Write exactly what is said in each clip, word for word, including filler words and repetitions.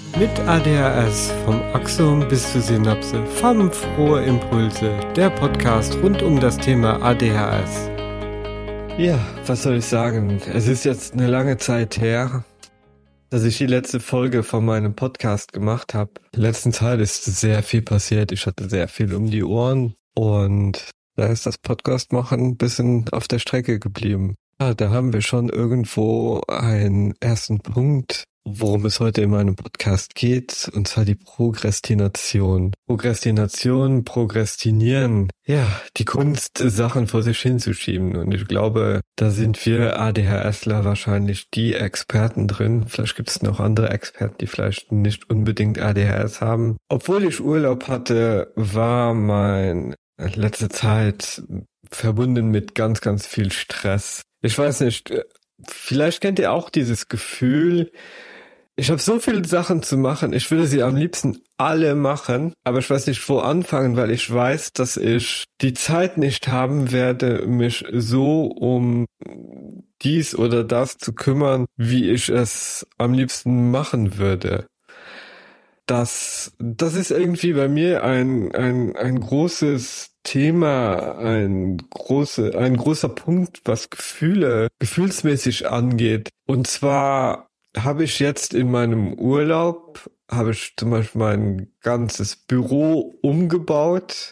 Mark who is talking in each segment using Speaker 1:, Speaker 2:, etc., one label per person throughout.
Speaker 1: Mit A D H S vom Axon bis zur Synapse, farbenfrohe Impulse, der Podcast rund um das Thema A D H S. Ja, was soll ich sagen? Es ist jetzt eine lange Zeit her, dass ich die letzte Folge von meinem Podcast gemacht habe. In der letzten Zeit ist sehr viel passiert. Ich hatte sehr viel um die Ohren und da ist das Podcast machen ein bisschen auf der Strecke geblieben. Ja, da haben wir schon irgendwo einen ersten Punkt, worum es heute in meinem Podcast geht, und zwar die Prokrastination. Prokrastination, Prokrastinieren, ja, die Kunst, Sachen vor sich hinzuschieben. Und ich glaube, da sind wir ADHSler wahrscheinlich die Experten drin. Vielleicht gibt es noch andere Experten, die vielleicht nicht unbedingt A D H S haben. Obwohl ich Urlaub hatte, war mein letzte Zeit verbunden mit ganz, ganz viel Stress. Ich weiß nicht, vielleicht kennt ihr auch dieses Gefühl, ich habe so viele Sachen zu machen, ich würde sie am liebsten alle machen, aber ich weiß nicht, wo anfangen, weil ich weiß, dass ich die Zeit nicht haben werde, mich so um dies oder das zu kümmern, wie ich es am liebsten machen würde. Das, das ist irgendwie bei mir ein, ein, ein großes Thema, ein große, ein großer Punkt, was Gefühle, gefühlsmäßig angeht. Und zwar habe ich jetzt in meinem Urlaub, habe ich zum Beispiel mein ganzes Büro umgebaut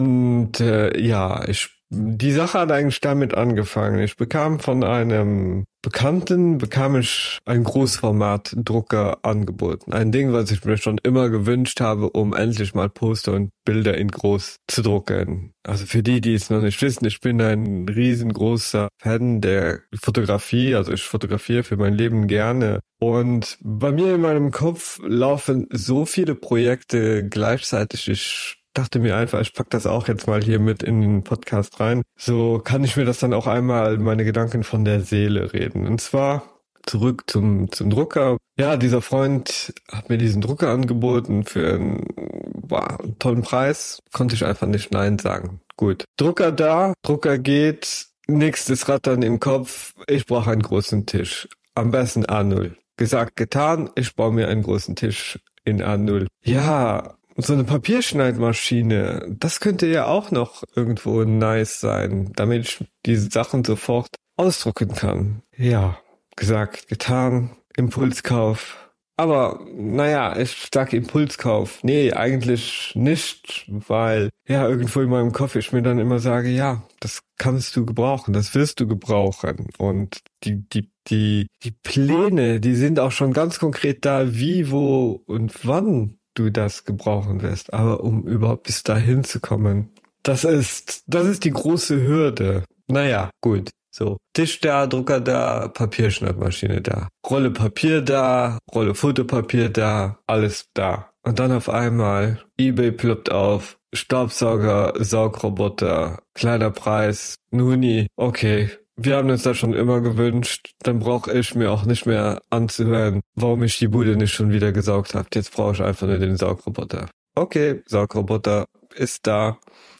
Speaker 1: und äh, ja, ich die Sache hat eigentlich damit angefangen. Ich bekam von einem Bekannten, bekam ich einen Großformatdrucker angeboten. Ein Ding, was ich mir schon immer gewünscht habe, um endlich mal Poster und Bilder in groß zu drucken. Also für die, die es noch nicht wissen, ich bin ein riesengroßer Fan der Fotografie. Also ich fotografiere für mein Leben gerne. Und bei mir in meinem Kopf laufen so viele Projekte gleichzeitig. Ich dachte mir einfach, ich pack das auch jetzt mal hier mit in den Podcast rein. So kann ich mir das dann auch einmal meine Gedanken von der Seele reden. Und zwar zurück zum zum Drucker. Ja, dieser Freund hat mir diesen Drucker angeboten für einen, wow, einen tollen Preis. Konnte ich einfach nicht Nein sagen. Gut. Drucker da, Drucker geht. Nächstes Rattern im Kopf. Ich brauche einen großen Tisch. Am besten A null. Gesagt, getan. Ich baue mir einen großen Tisch in A null. Ja, so eine Papierschneidmaschine, das könnte ja auch noch irgendwo nice sein, damit ich diese Sachen sofort ausdrucken kann. Ja, gesagt, getan, Impulskauf. Aber naja, ich sag Impulskauf. Nee, eigentlich nicht, weil ja irgendwo in meinem Kopf ich mir dann immer sage, ja, das kannst du gebrauchen, das wirst du gebrauchen. Und die, die, die, die Pläne, die sind auch schon ganz konkret da, wie, wo und wann du das gebrauchen wirst. Aber um überhaupt bis dahin zu kommen, das ist, das ist die große Hürde. Naja, gut. So, Tisch da, Drucker da, Papierschneidmaschine da, Rolle Papier da, Rolle Fotopapier da, alles da. Und dann auf einmal, eBay ploppt auf, Staubsauger, Saugroboter, kleiner Preis, Nuni, okay. Wir haben uns das schon immer gewünscht, dann brauche ich mir auch nicht mehr anzuhören, warum ich die Bude nicht schon wieder gesaugt habe. Jetzt brauche ich einfach nur den Saugroboter. Okay, Saugroboter ist da.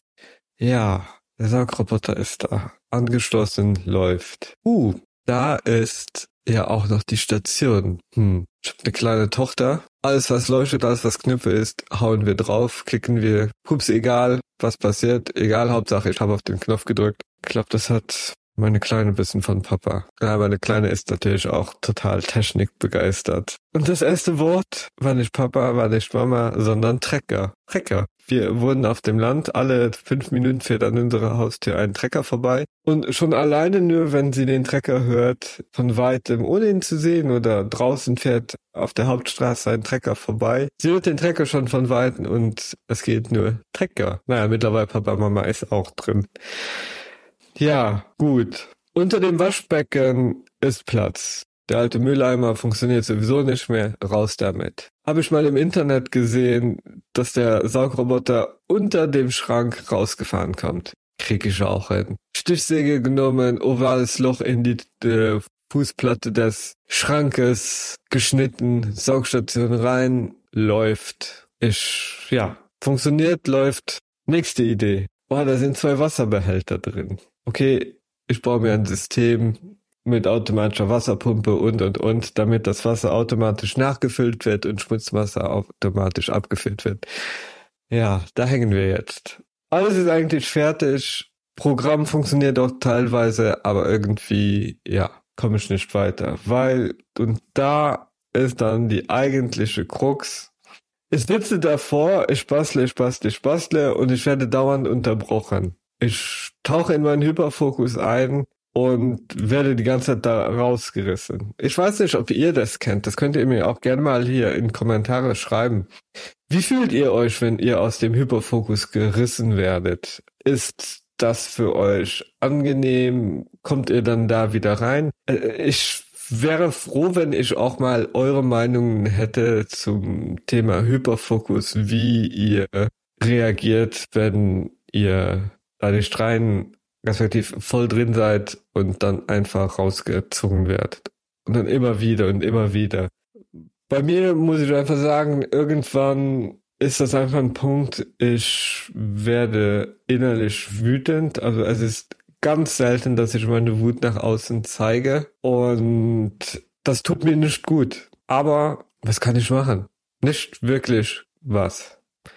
Speaker 1: Ja, der Saugroboter ist da. Angeschlossen, läuft. Uh, da ist ja auch noch die Station. Hm, ich habe eine kleine Tochter. Alles, was leuchtet, alles, was Knöpfe ist, hauen wir drauf, klicken wir. Pups, egal, was passiert, egal, Hauptsache, ich habe auf den Knopf gedrückt. Ich glaube, das hat meine Kleine wissen von Papa. Ja, meine Kleine ist natürlich auch total technikbegeistert. Und das erste Wort war nicht Papa, war nicht Mama, sondern Trecker. Trecker. Wir wurden auf dem Land, alle fünf Minuten fährt an unserer Haustür ein Trecker vorbei. Und schon alleine nur, wenn sie den Trecker hört, von weitem, ohne ihn zu sehen oder draußen fährt auf der Hauptstraße ein Trecker vorbei. Sie hört den Trecker schon von weitem und es geht nur Trecker. Naja, mittlerweile Papa, Mama ist auch drin. Ja, gut. Unter dem Waschbecken ist Platz. Der alte Mülleimer funktioniert sowieso nicht mehr. Raus damit. Habe ich mal im Internet gesehen, dass der Saugroboter unter dem Schrank rausgefahren kommt. Krieg ich auch hin. Stichsäge genommen, ovales Loch in die äh, Fußplatte des Schrankes geschnitten, Saugstation rein, läuft. Ich, ja, funktioniert, läuft. Nächste Idee. Boah, da sind zwei Wasserbehälter drin. Okay, ich baue mir ein System, mit automatischer Wasserpumpe und, und, und, damit das Wasser automatisch nachgefüllt wird und Schmutzwasser automatisch abgefüllt wird. Ja, da hängen wir jetzt. Alles ist eigentlich fertig. Programm funktioniert auch teilweise, aber irgendwie, ja, komme ich nicht weiter. Weil, und da ist dann die eigentliche Krux. Ich sitze davor, ich bastle, ich bastle, ich bastle und ich werde dauernd unterbrochen. Ich tauche in meinen Hyperfokus ein und werde die ganze Zeit da rausgerissen. Ich weiß nicht, ob ihr das kennt. Das könnt ihr mir auch gerne mal hier in Kommentare schreiben. Wie fühlt ihr euch, wenn ihr aus dem Hyperfokus gerissen werdet? Ist das für euch angenehm? Kommt ihr dann da wieder rein? Ich wäre froh, wenn ich auch mal eure Meinungen hätte zum Thema Hyperfokus, wie ihr reagiert, wenn ihr da nicht rein, respektiv voll drin seid und dann einfach rausgezogen werdet. Und dann immer wieder und immer wieder. Bei mir muss ich einfach sagen, irgendwann ist das einfach ein Punkt, ich werde innerlich wütend. Also es ist ganz selten, dass ich meine Wut nach außen zeige und das tut mir nicht gut. Aber was kann ich machen? Nicht wirklich was.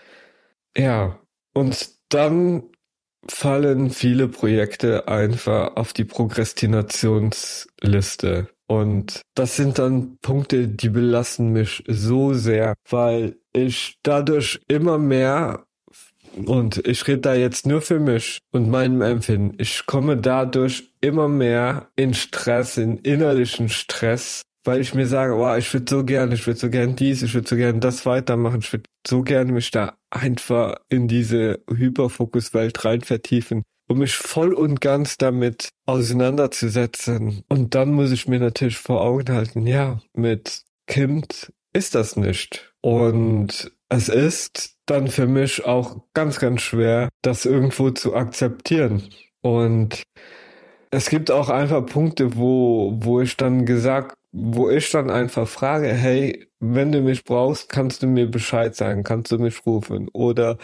Speaker 1: Ja, und dann fallen viele Projekte einfach auf die Prokrastinationsliste. Und das sind dann Punkte, die belasten mich so sehr, weil ich dadurch immer mehr, und ich rede da jetzt nur für mich und meinem Empfinden, ich komme dadurch immer mehr in Stress, in innerlichen Stress, weil ich mir sage, wow, ich würde so gern, ich würde so gern dies, ich würde so gern das weitermachen, ich würde so gern mich da einfach in diese Hyperfokuswelt rein vertiefen, um mich voll und ganz damit auseinanderzusetzen. Und dann muss ich mir natürlich vor Augen halten, ja, mit Kind ist das nicht. Und es ist dann für mich auch ganz, ganz schwer, das irgendwo zu akzeptieren. Und es gibt auch einfach Punkte, wo, wo ich dann gesagt, wo ich dann einfach frage, hey, wenn du mich brauchst, kannst du mir Bescheid sagen, kannst du mich rufen? Oder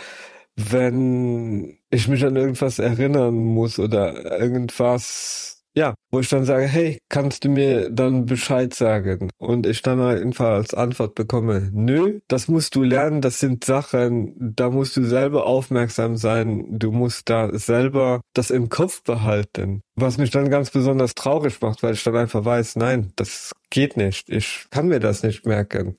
Speaker 1: wenn ich mich an irgendwas erinnern muss oder irgendwas, ja, wo ich dann sage, hey, kannst du mir dann Bescheid sagen? Und ich dann einfach als Antwort bekomme, nö, das musst du lernen, das sind Sachen, da musst du selber aufmerksam sein, du musst da selber das im Kopf behalten. Was mich dann ganz besonders traurig macht, weil ich dann einfach weiß, nein, das geht nicht, ich kann mir das nicht merken.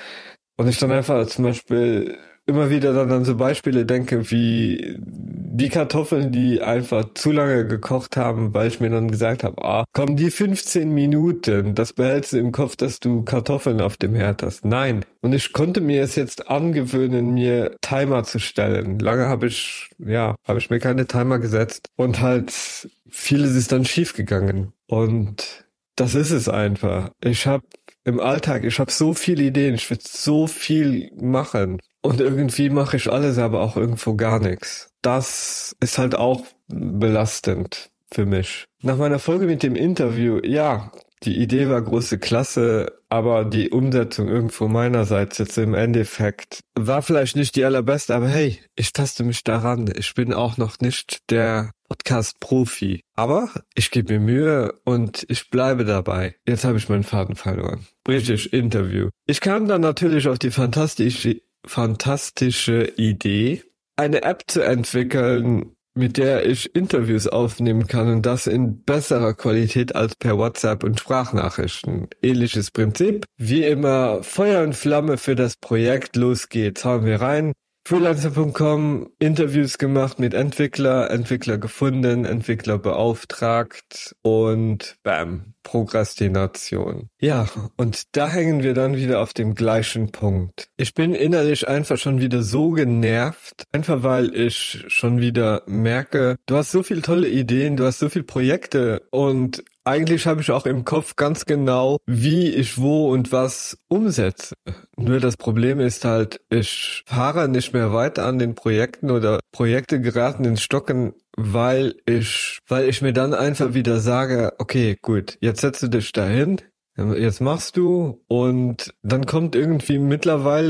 Speaker 1: Und ich dann einfach zum Beispiel immer wieder dann an so Beispiele denke, wie die Kartoffeln, die einfach zu lange gekocht haben, weil ich mir dann gesagt habe, ah, komm, die fünfzehn Minuten, das behältst du im Kopf, dass du Kartoffeln auf dem Herd hast. Nein. Und ich konnte mir es jetzt angewöhnen, mir Timer zu stellen. Lange habe ich, ja, habe ich mir keine Timer gesetzt und halt vieles ist dann schief gegangen. Und das ist es einfach. Ich habe im Alltag, ich habe so viele Ideen, ich will so viel machen. Und irgendwie mache ich alles, aber auch irgendwo gar nichts. Das ist halt auch belastend für mich. Nach meiner Folge mit dem Interview, ja, die Idee war große Klasse, aber die Umsetzung irgendwo meinerseits jetzt im Endeffekt war vielleicht nicht die allerbeste, aber hey, ich taste mich daran. Ich bin auch noch nicht der Podcast-Profi. Aber ich gebe mir Mühe und ich bleibe dabei. Jetzt habe ich meinen Faden verloren. Richtig, Interview. Ich kam dann natürlich auf die fantastische fantastische Idee, eine App zu entwickeln, mit der ich Interviews aufnehmen kann und das in besserer Qualität als per WhatsApp und Sprachnachrichten. Ähnliches Prinzip. Wie immer, Feuer und Flamme für das Projekt. Los geht's. Hauen wir rein. Freelancer Punkt com, Interviews gemacht mit Entwickler, Entwickler gefunden, Entwickler beauftragt und bam, Prokrastination. Ja, und da hängen wir dann wieder auf dem gleichen Punkt. Ich bin innerlich einfach schon wieder so genervt, einfach weil ich schon wieder merke, du hast so viele tolle Ideen, du hast so viele Projekte und eigentlich habe ich auch im Kopf ganz genau, wie ich wo und was umsetze. Nur das Problem ist halt, ich fahre nicht mehr weiter an den Projekten oder Projekte geraten ins Stocken, weil ich, weil ich mir dann einfach wieder sage, okay, gut, jetzt setzt du dich dahin, jetzt machst du und dann kommt irgendwie mittlerweile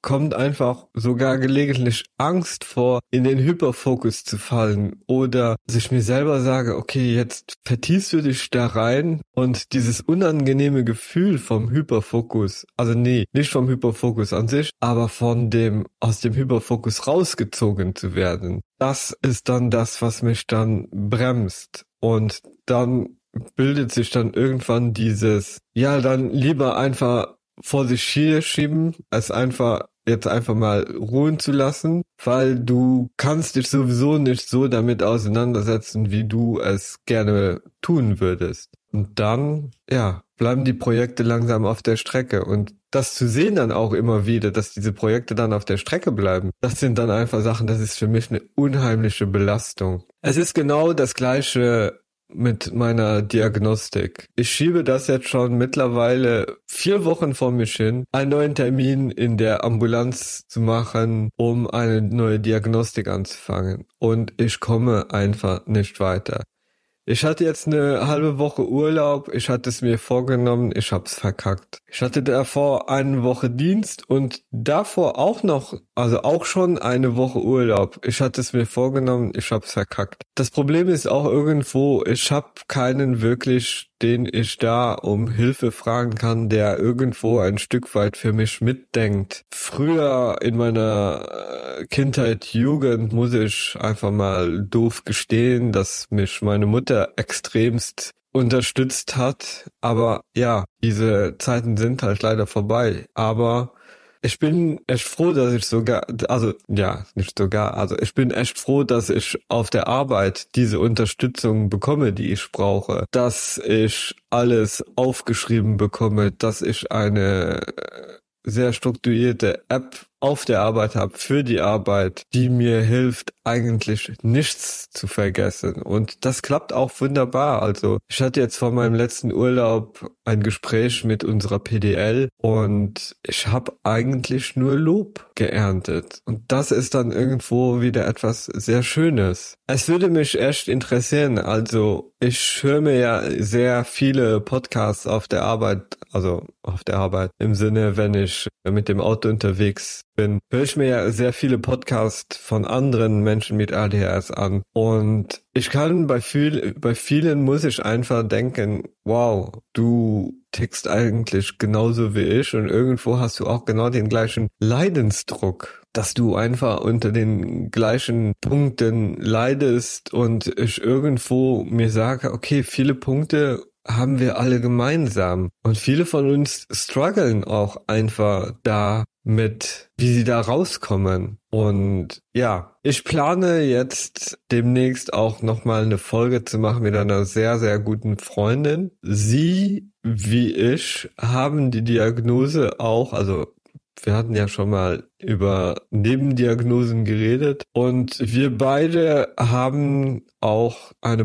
Speaker 1: kommt einfach sogar gelegentlich Angst vor, in den Hyperfokus zu fallen oder dass ich mir selber sage, okay, jetzt vertiefst du dich da rein und dieses unangenehme Gefühl vom Hyperfokus, also nee, nicht vom Hyperfokus an sich, aber von dem, aus dem Hyperfokus rausgezogen zu werden, das ist dann das, was mich dann bremst und dann bildet sich dann irgendwann dieses, ja, dann lieber einfach vor sich hier schieben, als einfach jetzt einfach mal ruhen zu lassen, weil du kannst dich sowieso nicht so damit auseinandersetzen, wie du es gerne tun würdest. Und dann, ja, bleiben die Projekte langsam auf der Strecke. Und das zu sehen dann auch immer wieder, dass diese Projekte dann auf der Strecke bleiben, das sind dann einfach Sachen, das ist für mich eine unheimliche Belastung. Es ist genau das Gleiche mit meiner Diagnostik. Ich schiebe das jetzt schon mittlerweile vier Wochen vor mich hin, einen neuen Termin in der Ambulanz zu machen, um eine neue Diagnostik anzufangen. Und ich komme einfach nicht weiter. Ich hatte jetzt eine halbe Woche Urlaub, ich hatte es mir vorgenommen, ich hab's verkackt. Ich hatte davor eine Woche Dienst und davor auch noch, also auch schon eine Woche Urlaub. Ich hatte es mir vorgenommen, ich hab's verkackt. Das Problem ist auch irgendwo, ich hab keinen wirklich, den ich da um Hilfe fragen kann, der irgendwo ein Stück weit für mich mitdenkt. Früher in meiner Kindheit, Jugend, muss ich einfach mal doof gestehen, dass mich meine Mutter extremst unterstützt hat. Aber ja, diese Zeiten sind halt leider vorbei. Aber ich bin echt froh, dass ich sogar, also ja, nicht sogar, also ich bin echt froh, dass ich auf der Arbeit diese Unterstützung bekomme, die ich brauche. Dass ich alles aufgeschrieben bekomme, dass ich eine sehr strukturierte App auf der Arbeit habe, für die Arbeit, die mir hilft, eigentlich nichts zu vergessen. Und das klappt auch wunderbar. Also ich hatte jetzt vor meinem letzten Urlaub ein Gespräch mit unserer P D L und ich habe eigentlich nur Lob geerntet. Und das ist dann irgendwo wieder etwas sehr Schönes. Es würde mich echt interessieren, also ich höre mir ja sehr viele Podcasts auf der Arbeit, also auf der Arbeit im Sinne, wenn ich mit dem Auto unterwegs bin, höre ich mir ja sehr viele Podcasts von anderen Menschen mit A D H S an. Und ich kann bei viel, bei vielen muss ich einfach denken, wow, du tickst eigentlich genauso wie ich und irgendwo hast du auch genau den gleichen Leidensdruck, dass du einfach unter den gleichen Punkten leidest und ich irgendwo mir sage, okay, viele Punkte haben wir alle gemeinsam. Und viele von uns strugglen auch einfach da mit, wie sie da rauskommen. Und ja, ich plane jetzt demnächst auch nochmal eine Folge zu machen mit einer sehr, sehr guten Freundin. Sie, wie ich, haben die Diagnose auch, also wir hatten ja schon mal über Nebendiagnosen geredet und wir beide haben auch eine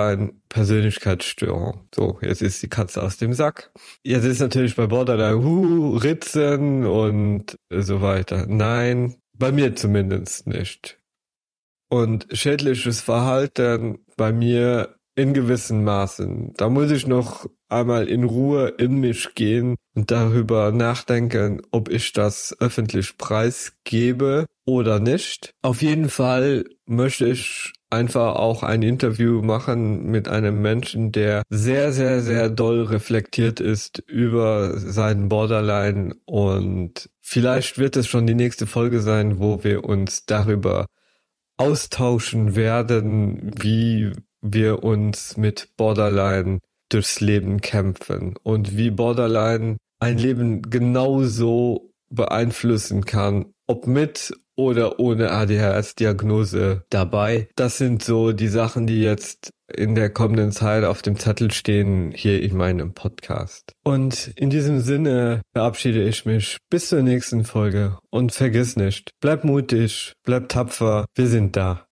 Speaker 1: Borderline-Persönlichkeitsstörung. So, jetzt ist die Katze aus dem Sack. Jetzt ist natürlich bei Borderline uh, Ritzen und so weiter. Nein, bei mir zumindest nicht. Und schädliches Verhalten bei mir in gewissen Maßen. Da muss ich noch einmal in Ruhe in mich gehen und darüber nachdenken, ob ich das öffentlich preisgebe oder nicht. Auf jeden Fall möchte ich einfach auch ein Interview machen mit einem Menschen, der sehr, sehr, sehr doll reflektiert ist über seinen Borderline und vielleicht wird es schon die nächste Folge sein, wo wir uns darüber austauschen werden, wie wir uns mit Borderline durchs Leben kämpfen und wie Borderline ein Leben genauso beeinflussen kann, ob mit oder ohne A D H S-Diagnose dabei. Das sind so die Sachen, die jetzt in der kommenden Zeit auf dem Zettel stehen hier in meinem Podcast. Und in diesem Sinne verabschiede ich mich bis zur nächsten Folge und vergiss nicht, bleib mutig, bleib tapfer, wir sind da.